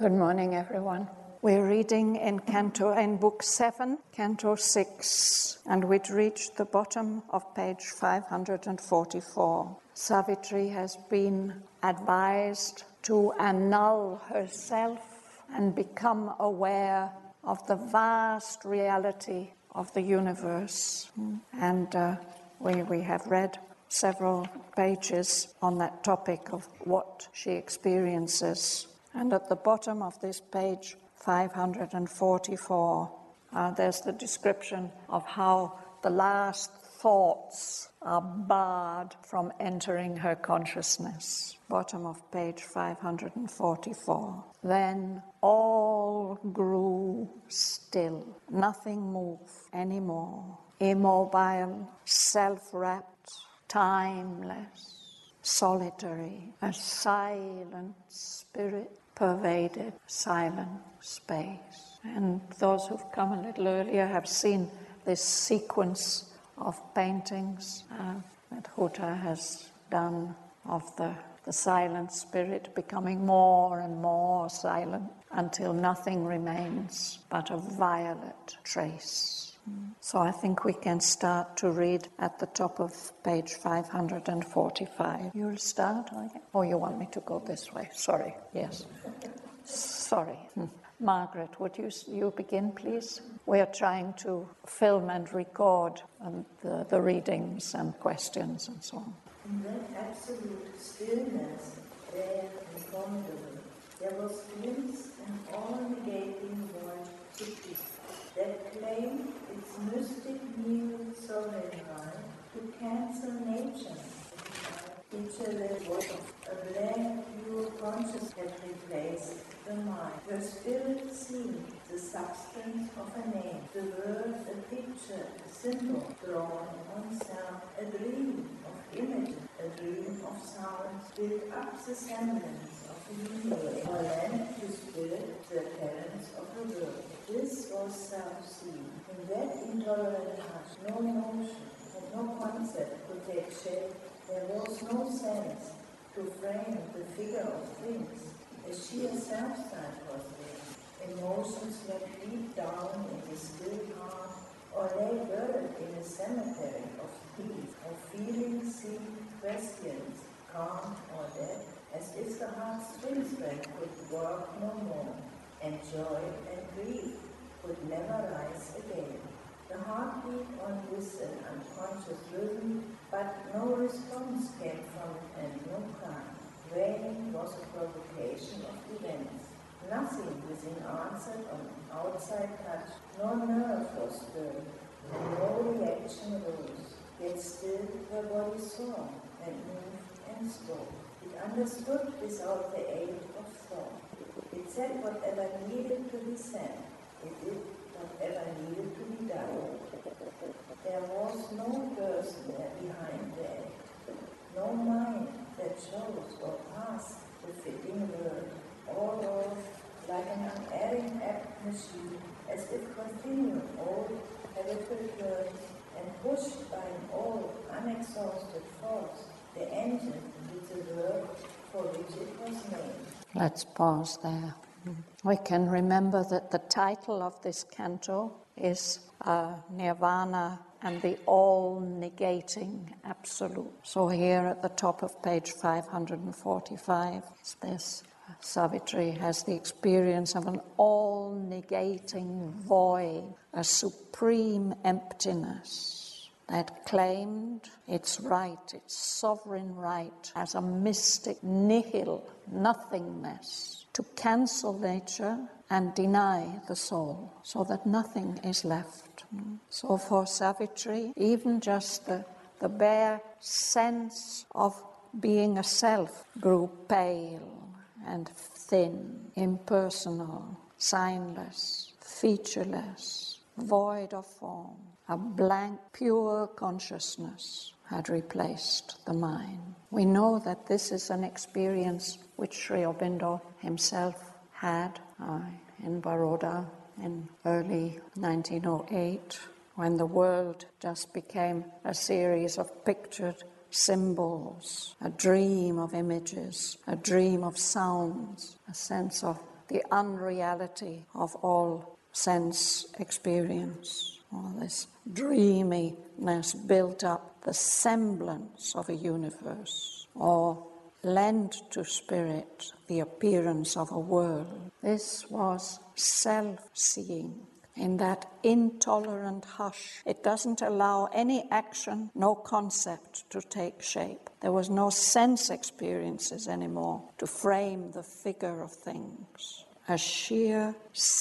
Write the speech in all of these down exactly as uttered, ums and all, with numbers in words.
Good morning, everyone. We're reading in Canto, in Book seven, Canto six, and we'd reached the bottom of page five hundred forty-four. Savitri has been advised to annul herself and become aware of the vast reality of the universe. And uh, we, we have read several pages on that topic of what she experiences. And at the bottom of this page, five hundred forty-four, uh, there's the description of how the last thoughts are barred from entering her consciousness. Bottom of page five hundred forty-four. Then all grew still. Nothing moved anymore. Immobile, self-wrapped, timeless, solitary, a silent spirit pervaded silent space. And those who've come a little earlier have seen this sequence of paintings uh, that Huta has done of the, the silent spirit becoming more and more silent until nothing remains but a violet trace. So I think we can start to read at the top of page five hundred forty-five. You'll start? Or you want me to go this way? Sorry. Yes. Sorry. Hmm. Margaret, would you you begin, please? We are trying to film and record um, the, the readings and questions and so on. In that absolute stillness, there and formidable, there was glimpsed an all-negating void to peace, that claimed its mystic new sovereignty to cancel nature. Nature that was a blank, pure consciousness had replaced the mind. Her spirit seemed the substance of a name, the word a picture, a symbol drawn on sound, a dream of images, a dream of sounds, built up the semblance of the universe, or lent to spirit the appearance of a world. This was self-seen. In that intolerant hush, no notion and no concept could take shape. There was no sense to frame the figure of things. A sheer self-sight was there. Emotions slept deep down in the still heart, or lay buried in a cemetery of peace, of feelings seemed questions, calm or dead, as if the heartstrings could work no more, and joy and grief could never rise again. The heartbeat on this an unconscious rhythm, but no response came from it and no cry. Wailing was a provocation of events. Nothing within answered on outside touch, no nerve was stirred, and no reaction arose. Yet still her body saw and moved and spoke. It understood without the aid of thought. It said whatever needed to be said. It did whatever needed to be done. There was no person there behind there, no mind that chose or passed the fitting word, all off like an unerring apt machine, as if continued old habitual turns and pushed by an old unexhausted force, the engine with the work for which it was made. Let's pause there. We can remember that the title of this canto is uh, Nirvana and the all-negating absolute. So here at the top of page five hundred forty-five, this Savitri has the experience of an all-negating void, a supreme emptiness that claimed its right, its sovereign right, as a mystic nihil, nothingness, to cancel nature and deny the soul, so that nothing is left. So for Savitri, even just the, the bare sense of being a self grew pale and thin, impersonal, signless, featureless, void of form. A blank, pure consciousness had replaced the mind. We know that this is an experience which Sri Aurobindo himself had uh, in Baroda in early nineteen oh eight, when the world just became a series of pictured symbols, a dream of images, a dream of sounds, a sense of the unreality of all sense experience. All this dreaminess built up the semblance of a universe, or lent to spirit the appearance of a world. This was self-seeing. In that intolerant hush, it doesn't allow any action, no concept to take shape. There was no sense experiences anymore to frame the figure of things. A sheer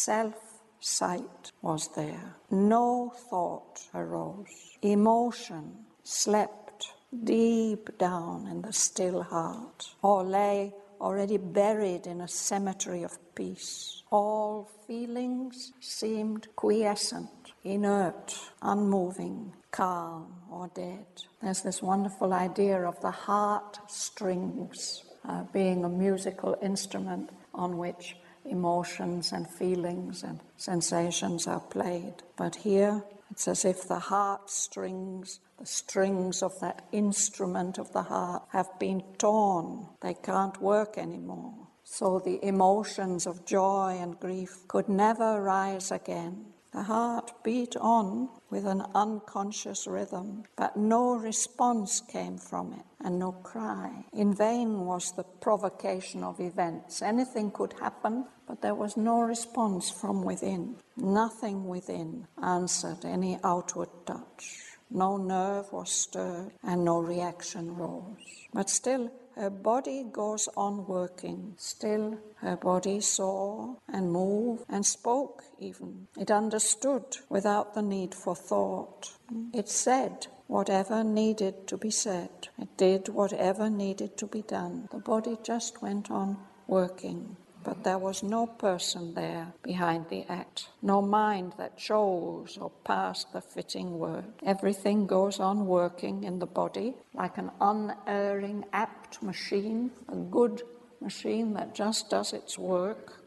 self-sight was there. No thought arose. Emotion slept deep down in the still heart, or lay already buried in a cemetery of peace. All feelings seemed quiescent, inert, unmoving, calm, or dead. There's this wonderful idea of the heart strings uh, being a musical instrument on which emotions and feelings and sensations are played. But here it's as if the heart strings, the strings of that instrument of the heart, have been torn. They can't work anymore. So the emotions of joy and grief could never rise again. The heart beat on with an unconscious rhythm, but no response came from it, and no cry. In vain was the provocation of events. Anything could happen, but there was no response from within. Nothing within answered any outward touch. No nerve was stirred, and no reaction rose. But still, her body goes on working. Still, her body saw and moved and spoke even. It understood without the need for thought. It said whatever needed to be said. It did whatever needed to be done. The body just went on working. But there was no person there behind the act, no mind that chose or passed the fitting word. Everything goes on working in the body like an unerring, apt machine, a good machine that just does its work,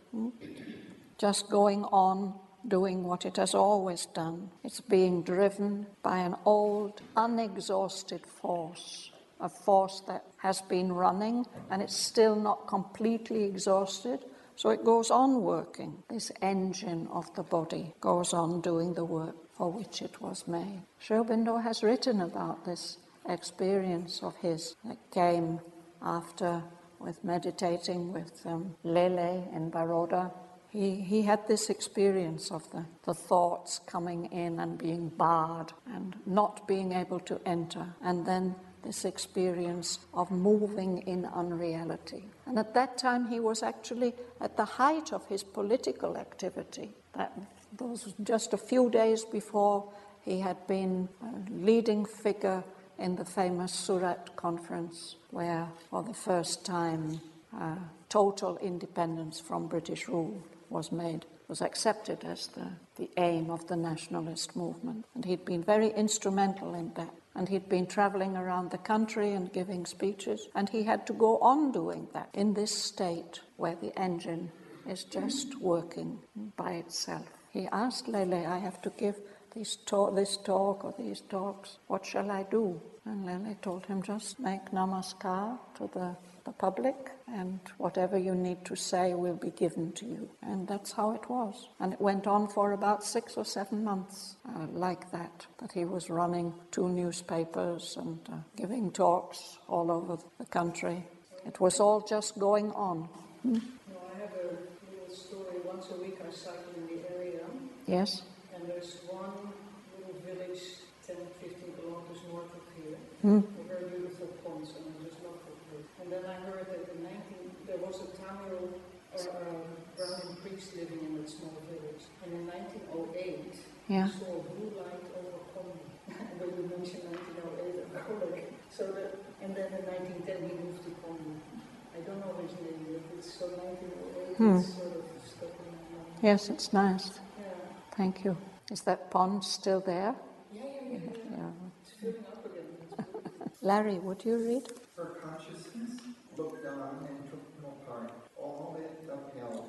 just going on doing what it has always done. It's being driven by an old, unexhausted force. A force that has been running and it's still not completely exhausted, so it goes on working. This engine of the body goes on doing the work for which it was made. Sri Aurobindo has written about this experience of his that came after, with meditating with um, Lele in Baroda. He, he had this experience of the, the thoughts coming in and being barred and not being able to enter, and then this experience of moving in unreality. And at that time he was actually at the height of his political activity. That those just a few days before he had been a leading figure in the famous Surat conference, where for the first time uh, total independence from British rule was made, was accepted as the, the aim of the nationalist movement. And he'd been very instrumental in that. And he'd been traveling around the country and giving speeches, and he had to go on doing that in this state where the engine is just working by itself. He asked Lele, I have to give these talk, this talk or these talks, what shall I do? And Lele told him, just make namaskar to the, the public, and whatever you need to say will be given to you. And that's how it was. And it went on for about six or seven months uh, like that, that he was running two newspapers and uh, giving talks all over the country. It was all just going on. Hmm? No, I have a little story. Once a week I cycle in the area. Yes. And there's one little village, ten, fifteen kilometers north of here, Hmm. with very beautiful ponds, and I just love it. And then I heard that in nineteen there was a Tamil or uh, Brahmin priest living in that small village. And in nineteen oh eight, Yeah. he saw a blue light over Kongo. And when you mentioned nineteen oh eight, I go like, so that, and then in nineteen ten he moved to Kongo. I don't know his name, but it's so nineteen oh eight, Hmm. it's sort of stuck in my mind. Yes, it's nice. Yeah. Thank you. Is that pond still there? Yeah, yeah, yeah, yeah. Yeah. It's filling up again. It's beautiful. Larry, would you read? Her consciousness looked on and took no part. All it upheld.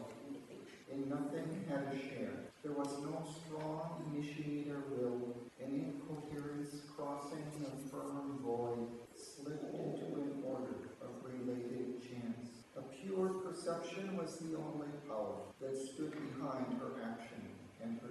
In nothing had a share. There was no strong initiator will. An incoherence crossing a firm void slipped into an order of related chance. A pure perception was the only power.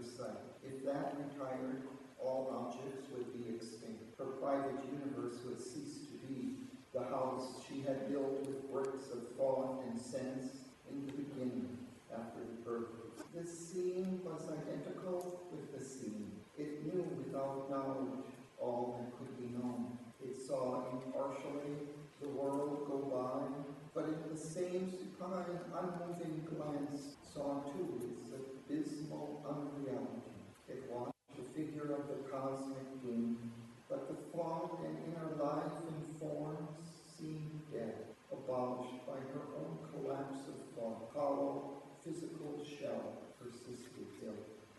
sight. If that retired, all objects would be extinct. Her private universe would cease to be the house she had built with bricks of thought and sense in the beginning after the birth. This scene was identical with the scene. It knew without knowledge all that could be known. It saw impartially the world go by, but in the same supine, unmoving glance saw too its abysmal unreality. It watched the figure of the cosmic game, but the thought and inner life and forms seemed dead, abolished by her own collapse of thought. Hollow, physical shell persisted till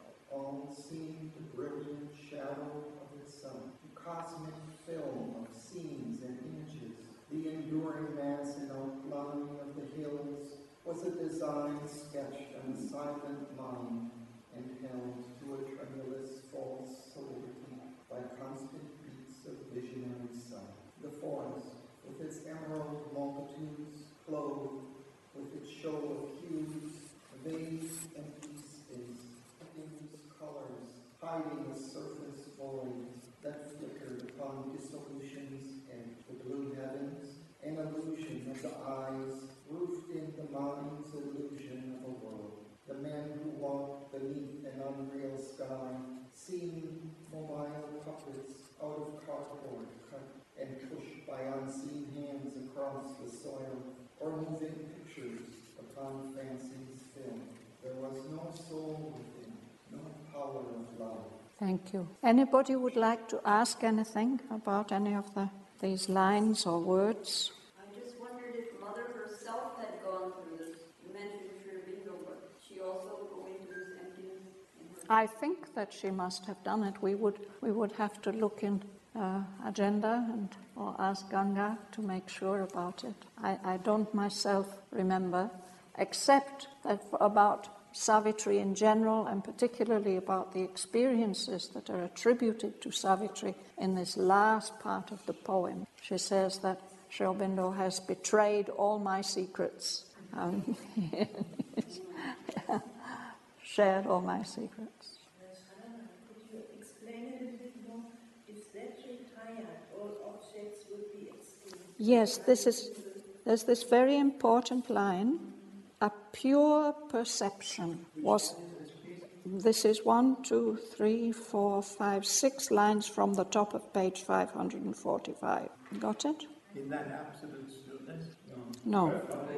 all seemed a brilliant shadow of itself, a cosmic film of scenes and images. The enduring mass and outline of the hills was a design sketched on a silent mind and held to a tremulous false solidity by constant beats of visionary sight. The forest, with its emerald multitudes, clothed with its show of hues, vague and eastings, diffuse colors, hiding the surface voids that flickered upon dissolution's edge. The blue heavens, an illusion of the eyes, roofed in the mind's illusion of a world. The men who walked beneath an unreal sky seemed mobile puppets out of cardboard cut and pushed by unseen hands across the soil, or moving pictures upon fancy's film. There was no soul within, no power of love. Thank you. Anybody would like to ask anything about any of the these lines or words? I just wondered if Mother herself had gone through this. You mentioned Sri Aurobindo, but she also go into this emptiness in her. I think that she must have done it. We would we would have to look in uh, agenda and or ask Ganga to make sure about it. I, I don't myself remember, except that about Savitri in general, and particularly about the experiences that are attributed to Savitri in this last part of the poem. She says that Sri Aurobindo has betrayed all my secrets, um, shared all my secrets. Could you explain a little bit more? If that retired, all objects would be extinct. Yes, this is, there's this very important line. A pure perception was, this is one, two, three, four, five, six lines from the top of page five hundred forty-five. Got it? In that absolute stillness? No.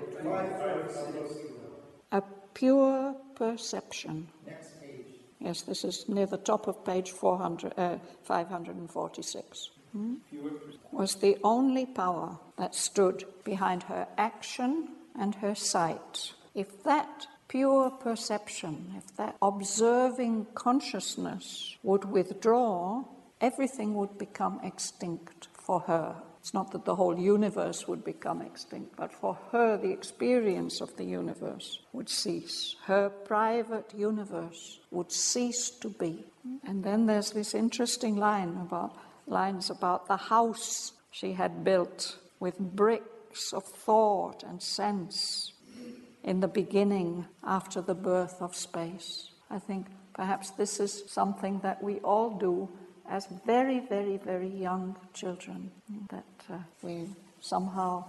A pure perception. Next page. Yes, this is near the top of page four hundred, uh, five hundred forty-six. Hmm? Was the only power that stood behind her action and her sight. If that pure perception, if that observing consciousness would withdraw, everything would become extinct for her. It's not that the whole universe would become extinct, but for her the experience of the universe would cease. Her private universe would cease to be. And then there's this interesting line about lines about the house she had built with bricks of thought and sense in the beginning after the birth of space. I think perhaps this is something that we all do as very, very, very young children, that uh, we somehow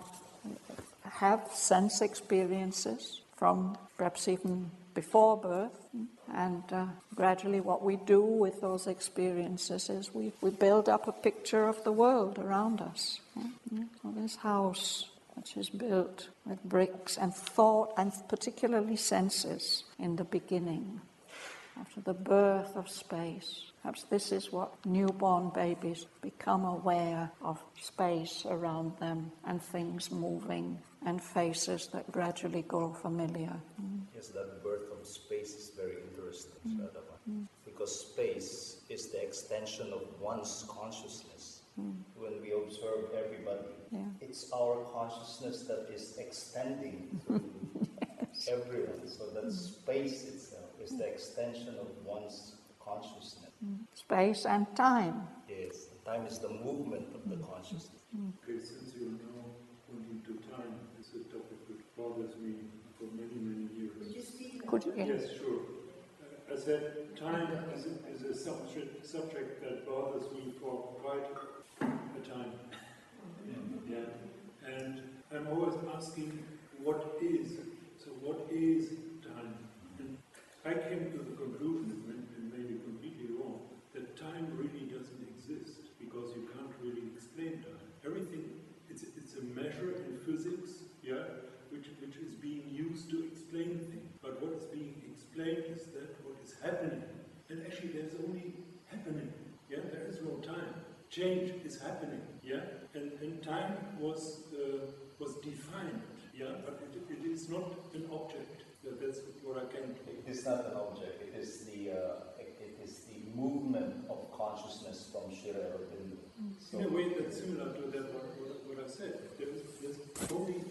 have sense experiences from perhaps even before birth, and uh, gradually what we do with those experiences is we, we build up a picture of the world around us. Yeah? So this house, which is built with bricks and thought, and particularly senses, in the beginning, after the birth of space. Perhaps this is what newborn babies become aware of: space around them and things moving and faces that gradually grow familiar. Mm. Yes, that birth of space is very interesting, mm. mm. because space is the extension of one's consciousness. Mm. When we observe everybody, yeah. it's our consciousness that is extending through yes. everyone. So that mm. space itself is the extension of one's consciousness. Mm. Space and time. Yes, time is the movement of the consciousness. Mm. Okay, since you're now pointing to time, it's a topic that bothers me for many, many years. Could you speak? Could you? Yes, sure. I said time is a, is a subject, subject that bothers me for quite a time. Yeah. And I'm always asking, what is? So what is time? And I came to the conclusion, and maybe completely wrong, that time really doesn't exist because you can't really explain time. Everything, it's, it's a measure in physics, yeah, which, which is being used to explain things. But what is being explained is that what is happening. And actually there's only happening, yeah, there is no time. Change is happening, yeah, and, and time was uh, was defined, yeah, but it, it is not an object. Yeah, that's what I can. It is not an object. It is the uh, it, it is the movement of consciousness from Shri Aurobindo. So in a way that's similar to that what, what, what I said. There is there's only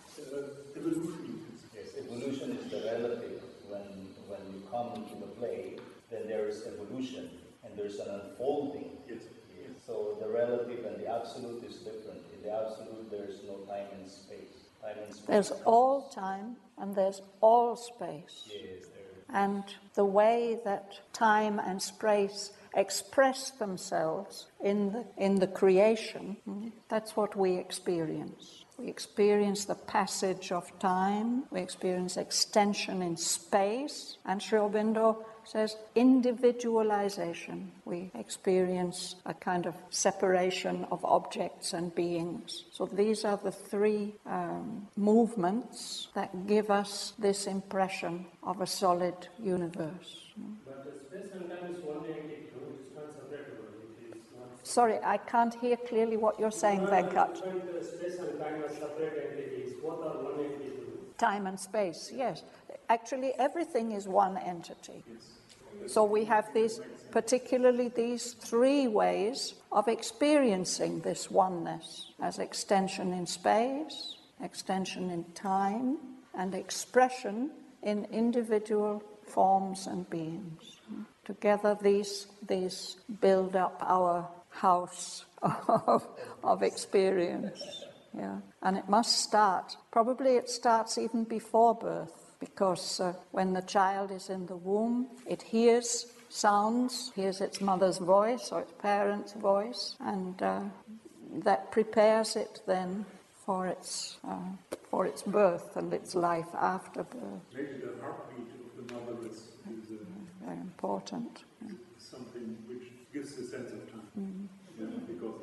uh, evolution. Yes, evolution is the relative. When when you come into the play, then there is evolution and there is an unfolding. Yes. So the relative and the absolute is different. In the absolute, there is no time and space. Time and space. There's all time and there's all space. Yes, there is. And the way that time and space express themselves in the, in the creation, that's what we experience. We experience the passage of time, we experience extension in space, and Sri Aurobindo says individualization. We experience a kind of separation of objects and beings. So these are the three um, movements that give us this impression of a solid universe. But the space and time is one entity, it's not separable. It is not. Sorry, I can't hear clearly what you're saying, Venkat. The space and time are separate entities. Both are one entity. Time and space, yes. Actually, everything is one entity. So we have these, particularly these three ways of experiencing this oneness as extension in space, extension in time, and expression in individual forms and beings. Together, these these build up our house of, of experience. Yeah, and it must start. Probably it starts even before birth. Because uh, when the child is in the womb, it hears sounds, hears its mother's voice or its parents' voice, and uh, that prepares it then for its uh, for its birth and its life after birth. Maybe the heartbeat of the mother is, is uh, very important. something which gives a sense of time. Mm. Yeah, because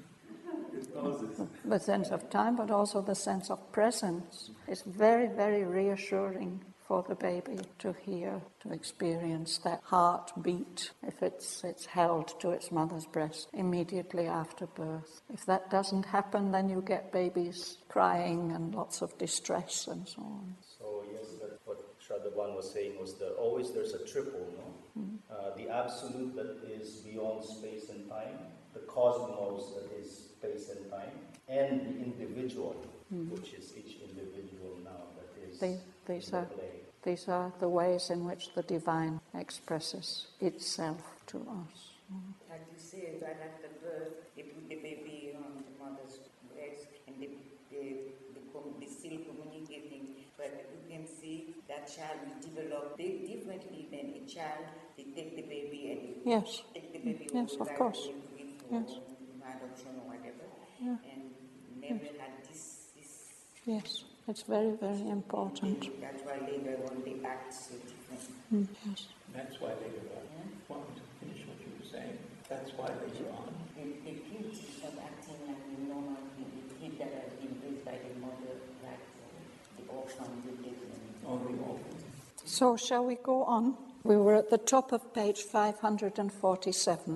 it pauses. The sense of time, but also the sense of presence. It's very, very reassuring for the baby to hear, to experience that heartbeat if it's it's held to its mother's breast immediately after birth. If that doesn't happen, then you get babies crying and lots of distress and so on. So yes, that what Shraddhavan was saying was that always there's a triple, no? Mm-hmm. Uh, the absolute that is beyond space and time, the cosmos that is space and time, and the individual, mm. which is each individual now that is they, these in the are, play. These are the ways in which the divine expresses itself to us. Mm. Like you say, right after birth, they put the baby on the mother's breast and they, they, they, com- they still communicating. But you can see that child will develop differently than a child. They take the baby and they yes. take the baby yes, of course. Yes. adoption or whatever, yeah. and never yes. had this, this. Yes, it's very, very important. That's why later on they act so different. Mm, yes. That's why later on, yeah. Want to finish what you were saying, that's why later on. The, the beauty of acting like the normal kid that has been raised by the mother, like the orphan, the different. Oh, the orphan. So shall we go on? We were at the top of page five hundred forty-seven.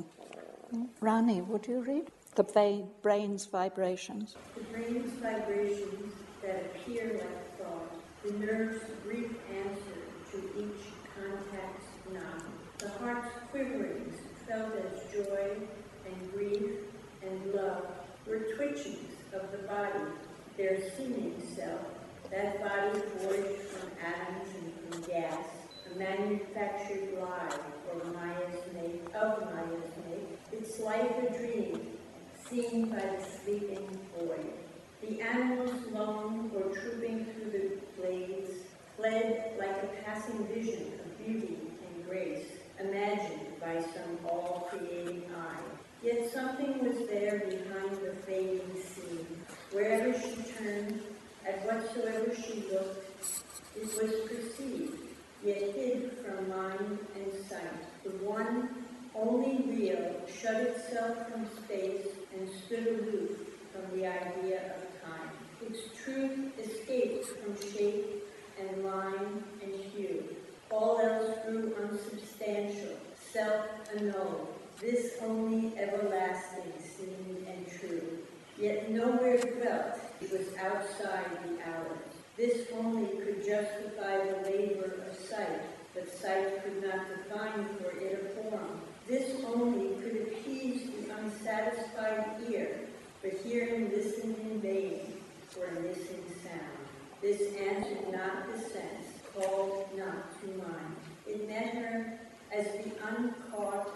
Rani, would you read? The va- brain's vibrations. The brain's vibrations that appear like thought, the nerve's brief answer to each contact's nod, the heart's quiverings felt as joy and grief and love were twitchings of the body, their seeming self, that body forged from atoms and from gas, a manufactured lie for Maya's make, of Maya's make, its life a dream, seen by the sleeping boy. The animals lone or trooping through the glades fled like a passing vision of beauty and grace, imagined by some all-creating eye. Yet something was there behind the fading scene. Wherever she turned, at whatsoever she looked, it was perceived, yet hid from mind and sight. The one, only real, shut itself from space and stood aloof from the idea of time. Its truth escaped from shape and line and hue. All else grew unsubstantial, self-annulled. This only everlasting seemed and true. Yet nowhere dwelt, it was outside the hours. This only could justify the labor of sight, but sight could not define for it a form. This only could appease the unsatisfied ear, but hearing listened in vain for a missing sound. This answered not the sense, called not to mind. It met her as the uncaught,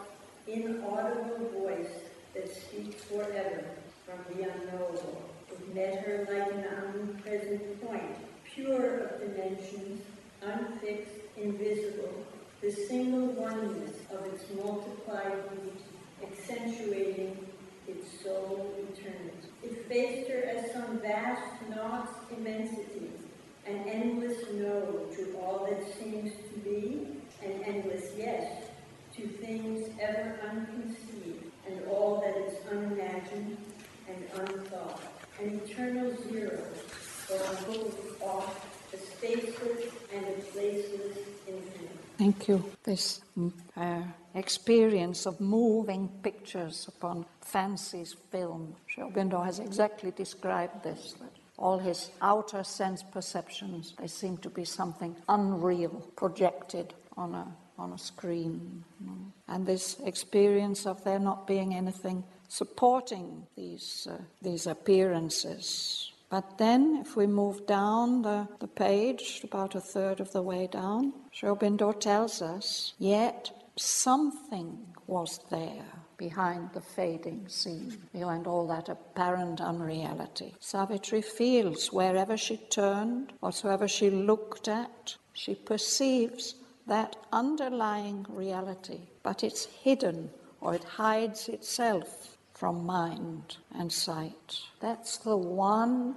inaudible voice that speaks forever from the unknowable. It met her like an omnipresent point, pure of dimensions, unfixed, invisible, the single oneness of its multiplied beauty, accentuating its sole eternity. It faced her as some vast naught's immensity, an endless no to all that seems to be, an endless yes to things ever unconceived, and all that is unimagined and unthought, an eternal zero, or a whole off, a spaceless and a placeless infinite. Thank you. This uh, experience of moving pictures upon fancy's film. Sri Aurobindo has exactly described this, that all his outer sense perceptions, they seem to be something unreal, projected on a on a screen. And this experience of there not being anything supporting these uh, these appearances. But then, if we move down the, the page, about a third of the way down, Sri Aurobindo tells us, yet something was there behind the fading scene, behind all that apparent unreality. Savitri feels wherever she turned, whatsoever she looked at, she perceives that underlying reality, but it's hidden, or it hides itself from mind and sight. That's the one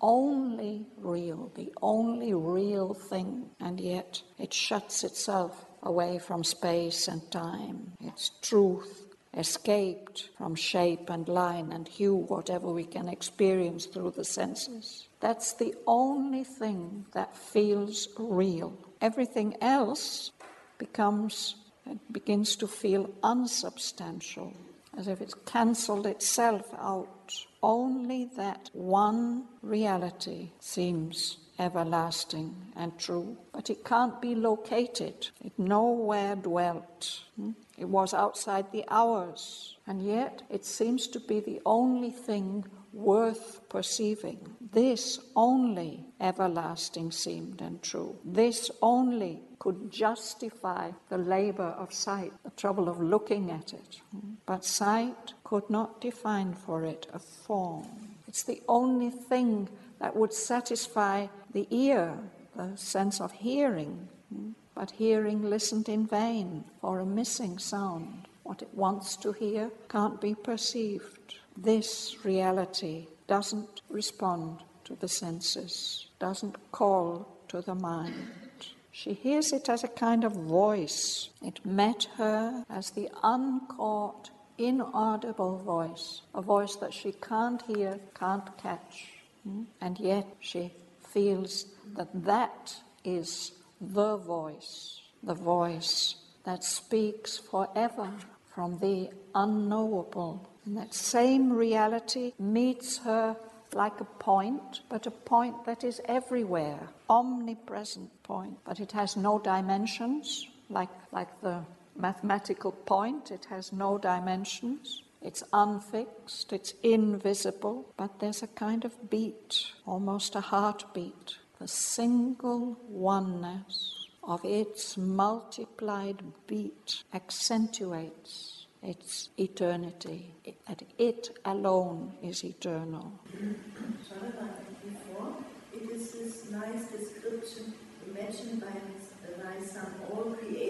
only real, the only real thing, and yet it shuts itself away from space and time. Its truth escaped from shape and line and hue, whatever we can experience through the senses. That's the only thing that feels real. Everything else becomes, it begins to feel unsubstantial, as if it's cancelled itself out. Only that one reality seems everlasting and true, but it can't be located. It nowhere dwelt. It was outside the hours, and yet it seems to be the only thing worth perceiving. This only everlasting seemed and true. This only could justify the labor of sight, the trouble of looking at it. But sight could not define for it a form. It's the only thing that would satisfy the ear, the sense of hearing. But hearing listened in vain for a missing sound. What it wants to hear can't be perceived. This reality doesn't respond to the senses, doesn't call to the mind. She hears it as a kind of voice. It met her as the uncaught, inaudible voice, a voice that she can't hear, can't catch. And yet she feels that that is the voice, the voice that speaks forever from the unknowable. And that same reality meets her like a point, but a point that is everywhere, omnipresent point. But it has no dimensions, like, like the mathematical point. It has no dimensions. It's unfixed, it's invisible, but there's a kind of beat, almost a heartbeat. The single oneness of its multiplied beat accentuates its eternity, that it alone is eternal. Jonathan, before, it is this nice description, imagined by, by some all-creating eye.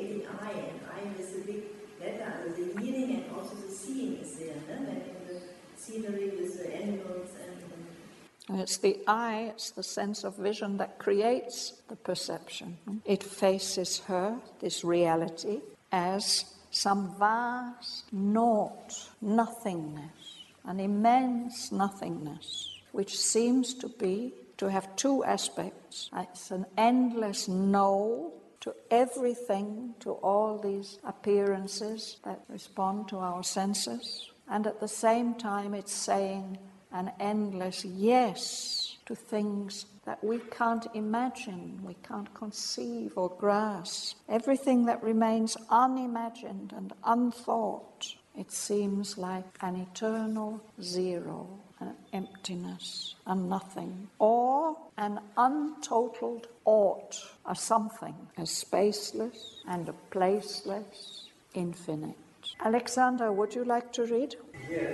eye, and eye is a big letter. The hearing and also the seeing is there, no? When in the scenery with the animals and, and it's the eye, it's the sense of vision that creates the perception. It faces her, this reality, as some vast naught, nothingness, an immense nothingness, which seems to be, to have two aspects. It's an endless no to everything, to all these appearances that respond to our senses, and at the same time it's saying an endless yes to things that we can't imagine, we can't conceive or grasp. Everything that remains unimagined and unthought, it seems like an eternal zero, an emptiness, a nothing, or an untotaled ought, a something, a spaceless and a placeless infinite. Alexander, would you like to read? Yes,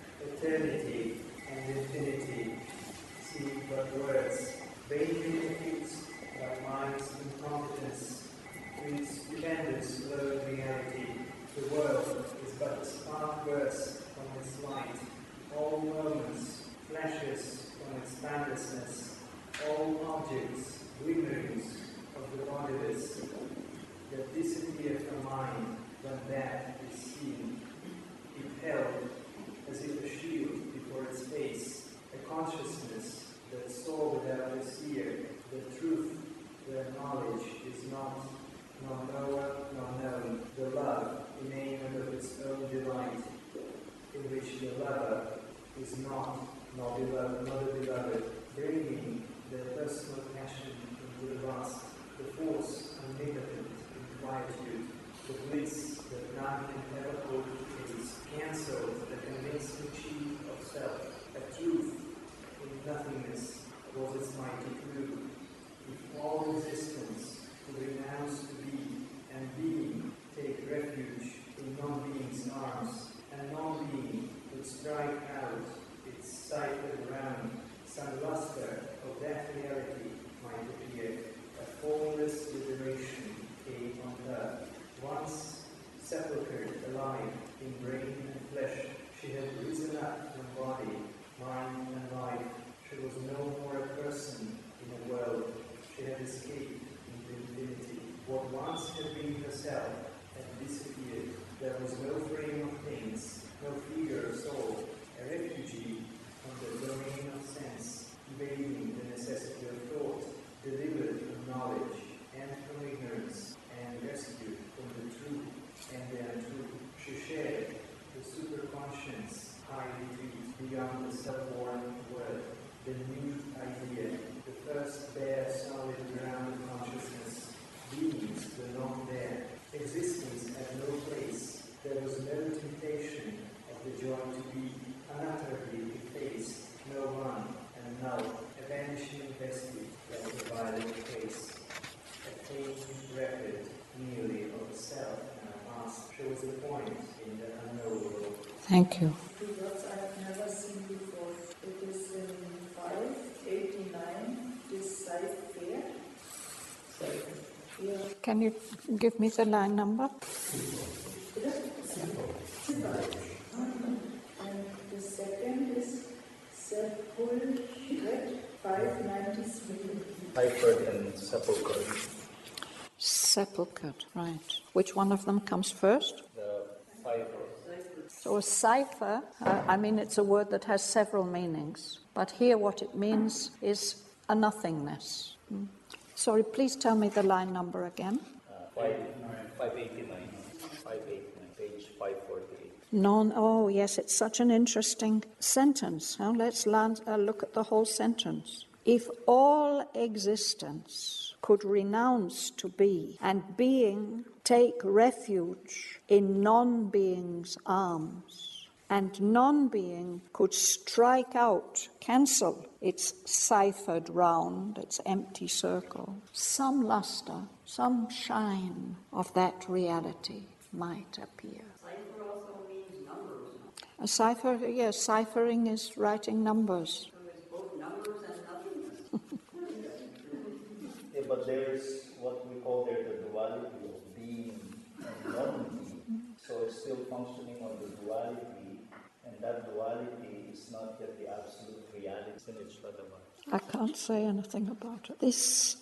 eternity and infinity seem but words, vainly confused by mind's incompetence to its dependence below reality. The world is but a spark burst from its light. All moments, flashes from its boundlessness, all objects, glimmerings of the bodiless, that disappear from mind when that is seen. It held, as if a shield before its face, a consciousness that saw without a seer, the truth where knowledge is not, nor knower nor known, the love enamoured of its own delight, in which the lover is not nor beloved, nor the beloved, bringing their personal passion into the vast, the force omnipotent in quietude, the bliss that none can ever hope to taste, cancelled the convincing chief of self, a truth in nothingness was its mighty clue. If all existence could renounce to be, and being take refuge in non-being's arms, and non-being would strike out its cycled round, some luster of that reality might appear. A formless liberation came on earth. Once sepulchred alive in brain and flesh, she had risen up from body, mind and life. She was no more a person in a world. She had escaped into infinity. What once had been herself had disappeared. There was no frame of things, no figure of soul, a refugee from the domain of sense, evading the necessity of thought, delivered from knowledge and from ignorance, and rescued from the true and the untrue. She shared the superconscious high retreat beyond the self-born word, the new idea, the first bare solid ground of consciousness, beings were not there, existence had no place, there was no temptation of the joy to be, unutterably effaced, no one and null, a vanishing vestige like a violet face, a faint record merely of a self and a past. She was a point in the unknowable. Thank you. Two words I have never seen before. It is in five eighty-nine, this side fair. Yeah. Can you give me the line number? And the second is sepulchred, five ninety-three. Hyperd and sepulchred. Sepulchred, right. Which one of them comes first? The cipher. So a cipher, uh, I mean, it's a word that has several meanings, but here what it means is a nothingness. Hmm. Sorry, please tell me the line number again. Uh, five eighty-nine. five eighty-nine, page five forty-eight. Non, oh yes, it's such an interesting sentence. Now let's land, uh, look at the whole sentence. If all existence could renounce to be, and being take refuge in non-being's arms, and non-being could strike out, cancel its ciphered round, its empty circle, some luster, some shine of that reality might appear. Cipher also means numbers. A cipher, yes, ciphering is writing numbers. So it's both numbers and nothingness. Yeah, but there's what we call there the duality of being and still functioning on the duality, and that duality is not yet the absolute reality. I can't say anything about it. This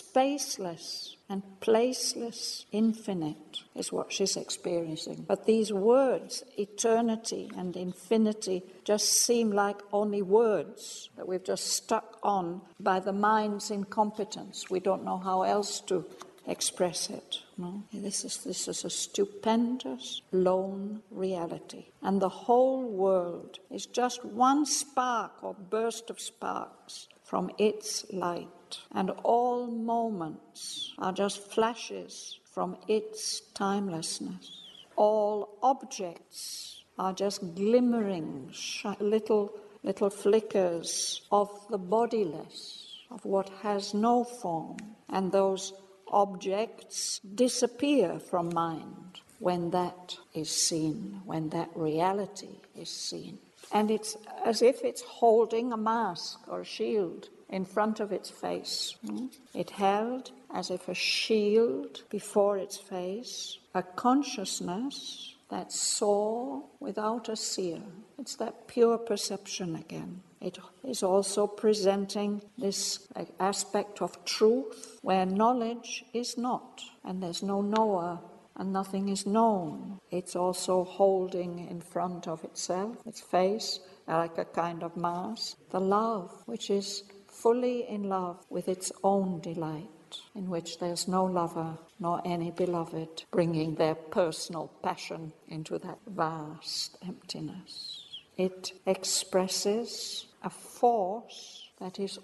spaceless and placeless infinite is what she's experiencing. But these words, eternity and infinity, just seem like only words that we've just stuck on by the mind's incompetence. We don't know how else to express it. No? This is this is a stupendous lone reality. And the whole world is just one spark or burst of sparks from its light. And all moments are just flashes from its timelessness. All objects are just glimmering sh- little little flickers of the bodiless, of what has no form. And those objects disappear from mind when that is seen, when that reality is seen. And it's as if it's holding a mask or a shield in front of its face. It held as if a shield before its face, a consciousness that saw without a seer. It's that pure perception again. It is also presenting this aspect of truth where knowledge is not, and there's no knower, and nothing is known. It's also holding in front of itself, its face, like a kind of mask, the love, which is fully in love with its own delight, in which there's no lover nor any beloved bringing their personal passion into that vast emptiness. It expresses a force that is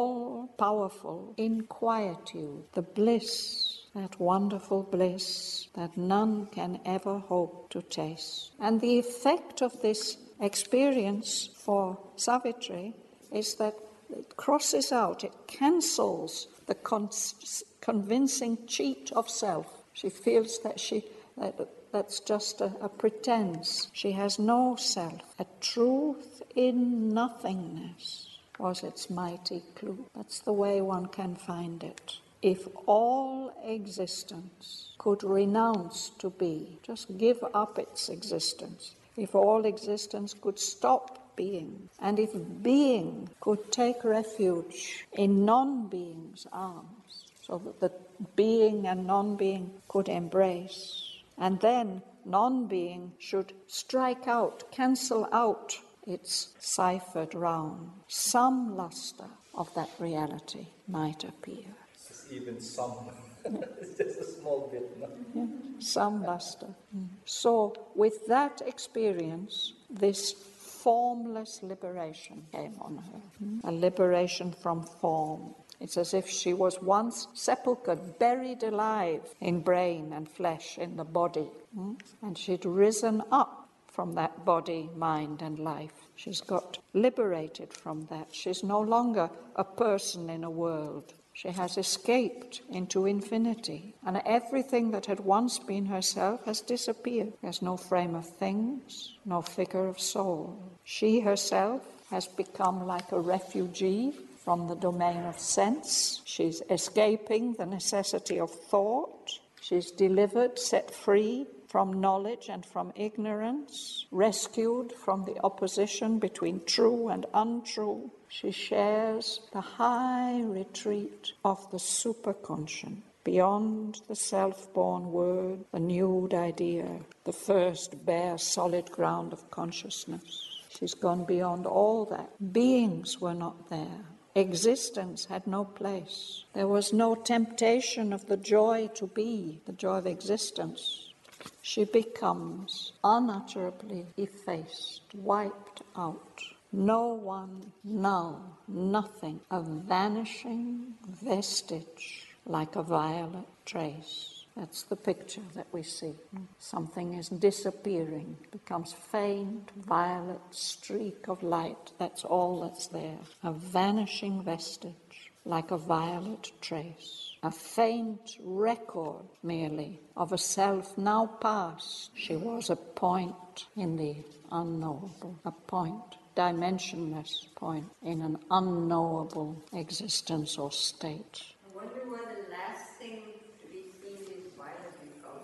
all-powerful in quietude, the bliss, that wonderful bliss that none can ever hope to taste. And the effect of this experience for Savitri is that it crosses out, it cancels the con- convincing cheat of self. She feels that she that that's just a, a pretense. She has no self. A truth in nothingness was its mighty clue. That's the way one can find it. If all existence could renounce to be, just give up its existence, if all existence could stop being, and if being could take refuge in non-being's arms, so that the being and non-being could embrace, and then non-being should strike out, cancel out its ciphered round, some luster of that reality might appear. Even some. It's just a small bit. No? Yeah, some luster. Mm. So with that experience, this formless liberation came on her. Mm. A liberation from form. It's as if she was once sepulchred, buried alive in brain and flesh, in the body. Mm. And she'd risen up from that body, mind and life. She's got liberated from that. She's no longer a person in a world. She has escaped into infinity, and everything that had once been herself has disappeared. There's no frame of things, no figure of soul. She herself has become like a refugee from the domain of sense. She's escaping the necessity of thought. She's delivered, set free from knowledge and from ignorance, rescued from the opposition between true and untrue. She shares the high retreat of the superconscient, beyond the self-born word, the nude idea, the first bare solid ground of consciousness. She's gone beyond all that. Beings were not there. Existence had no place. There was no temptation of the joy to be, the joy of existence. She becomes unutterably effaced, wiped out. No one, null, nothing, a vanishing vestige like a violet trace. That's the picture that we see. Something is disappearing, becomes faint, violet streak of light. That's all that's there. A vanishing vestige like a violet trace. A faint record merely of a self now past. She was a point in the unknowable, a point, dimensionless point in an unknowable existence or state. I wonder why the last thing to be seen is violet in color.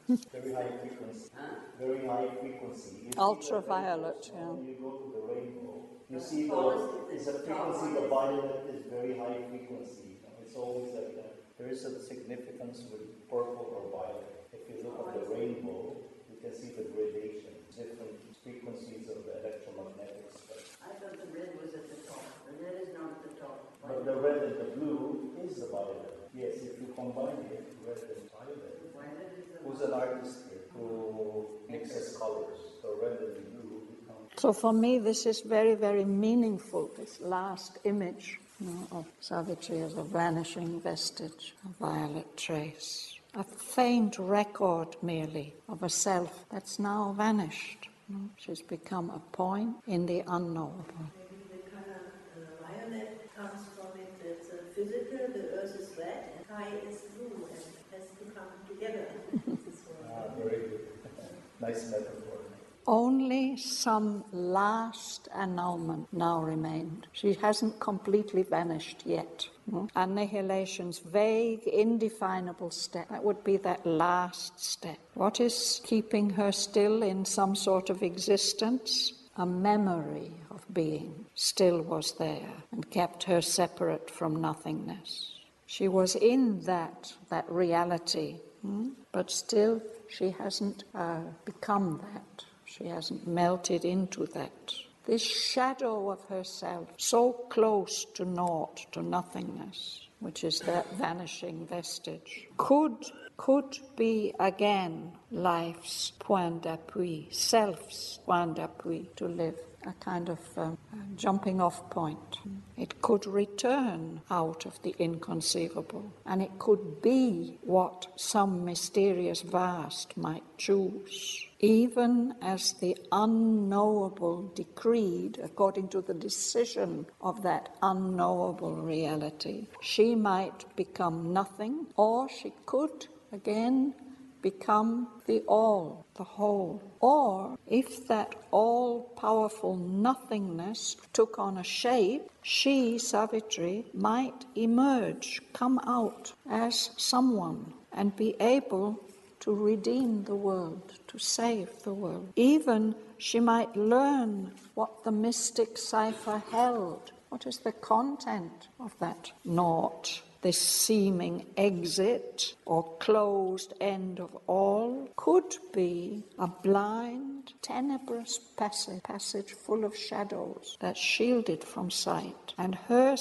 Very high frequency. Very high frequency. You Ultraviolet, see yeah. When you go to the rainbow, you see the, it's a frequency, the violet is very high frequency. It's always like that. There is a significance with purple or violet. If you look at the rainbow, you can see the gradation, different frequencies of the electromagnetic spectrum. I thought the red was at the top. The red is not at the top. But the red and the blue is the violet. Yes, if you combine it, red and violet. Violet is the Who's an artist here who mixes colors? So red and blue become. So for me, this is very, very meaningful, this last image, you know, of Savitri as a vanishing vestige, a violet trace, a faint record merely of a self that's now vanished. You know, she's become a point in the unknowable. Maybe the color uh, violet comes from it. It's a physical, the earth is red, and sky is blue, and has to come together. Ah, very good. Nice metaphor. Only some last annulment now remained. She hasn't completely vanished yet. Hmm? Annihilation's vague, indefinable step. That would be that last step. What is keeping her still in some sort of existence? A memory of being still was there and kept her separate from nothingness. She was in that, that reality, hmm? But still she hasn't uh, become that. She hasn't melted into that. This shadow of herself, so close to naught, to nothingness, which is that vanishing vestige, could, could be again life's point d'appui, self's point d'appui to live, a kind of um, jumping off point. It could return out of the inconceivable, and it could be what some mysterious vast might choose. Even as the unknowable decreed, according to the decision of that unknowable reality, she might become nothing, or she could, again, become the all, the whole. Or, if that all-powerful nothingness took on a shape, she, Savitri, might emerge, come out as someone, and be able to redeem the world, to save the world. Even she might learn what the mystic cipher held. What is the content of that naught? This seeming exit or closed end of all could be a blind, tenebrous passage, passage full of shadows that shielded from sight. And her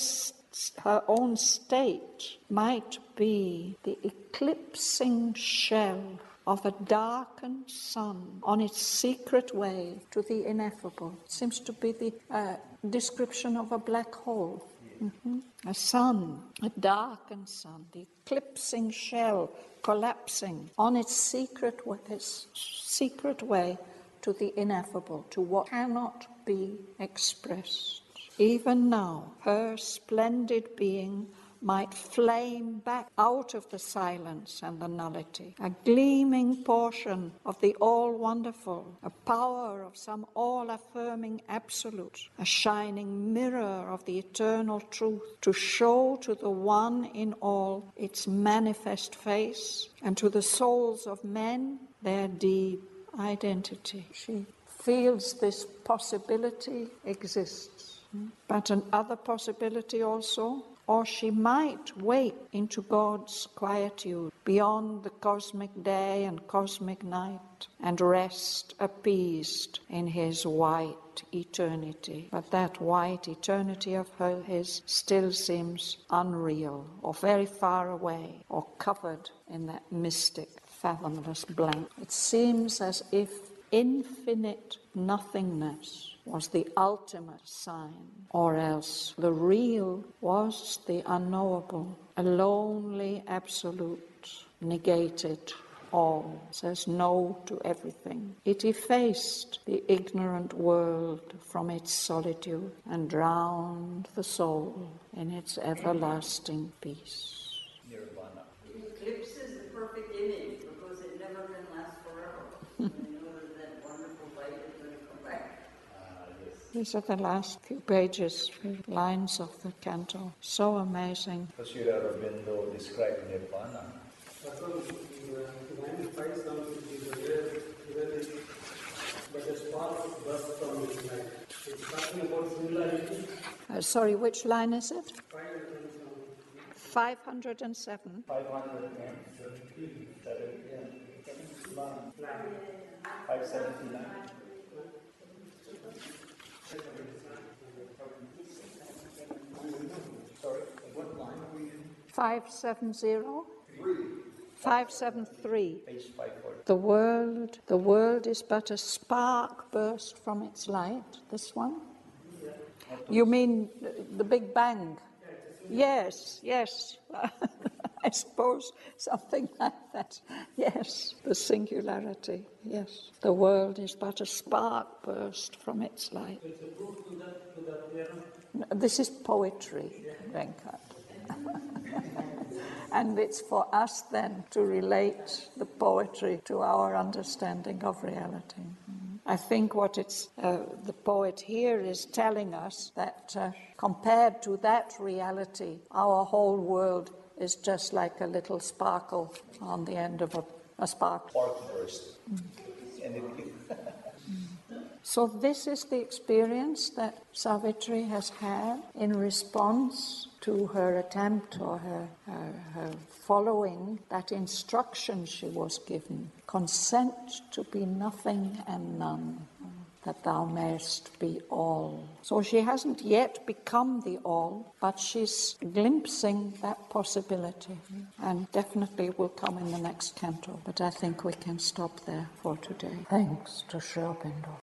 her own state might be the eclipsing shell of a darkened sun on its secret way to the ineffable. It seems to be the uh, description of a black hole. Mm-hmm. A sun, a darkened sun, the eclipsing shell collapsing on its secret way, its secret way to the ineffable, to what cannot be expressed. Even now, her splendid being might flame back out of the silence and the nullity, a gleaming portion of the all-wonderful, a power of some all-affirming absolute, a shining mirror of the eternal truth, to show to the one in all its manifest face, and to the souls of men their deep identity. She feels this possibility exists. But another possibility also, or she might wake into God's quietude beyond the cosmic day and cosmic night and rest appeased in his white eternity. But that white eternity of her, his still seems unreal or very far away or covered in that mystic, fathomless blank. It seems as if infinite nothingness was the ultimate sign, or else the real was the unknowable, a lonely absolute, negated all, says no to everything. It effaced the ignorant world from its solitude and drowned the soul in its everlasting peace. Nirvana. It eclipses the perfect image because it never can last forever. You know that wonderful light is going to come back. These are the last few pages, few lines of the canto. So amazing. Sri Aurobindo described Nirvana. I thought the line five sounds talking about similarity. Uh, sorry, which line is it? five hundred seven. five hundred seventeen. five seventy-nine. Sorry, what line are we in? five seventy. five seventy-three. Page five forty. The world, the world is but a spark burst from its light. This one? You mean the Big Bang? Yes, yes. I suppose something like that. Yes, the singularity. Yes, the world is but a spark burst from its light. It's a proof to that, to that theorem. This is poetry, Venkat. And it's for us then to relate the poetry to our understanding of reality. I think what it's uh, the poet here is telling us that uh, compared to that reality, our whole world is just like a little sparkle on the end of a, a spark. Spark burst. Mm. And it, So this is the experience that Savitri has had in response to her attempt or her, her, her following that instruction she was given. Consent to be nothing and none, that thou mayest be all. So she hasn't yet become the all, but she's glimpsing that possibility, and definitely will come in the next canto. But I think we can stop there for today. Thanks to Sri Aurobindo.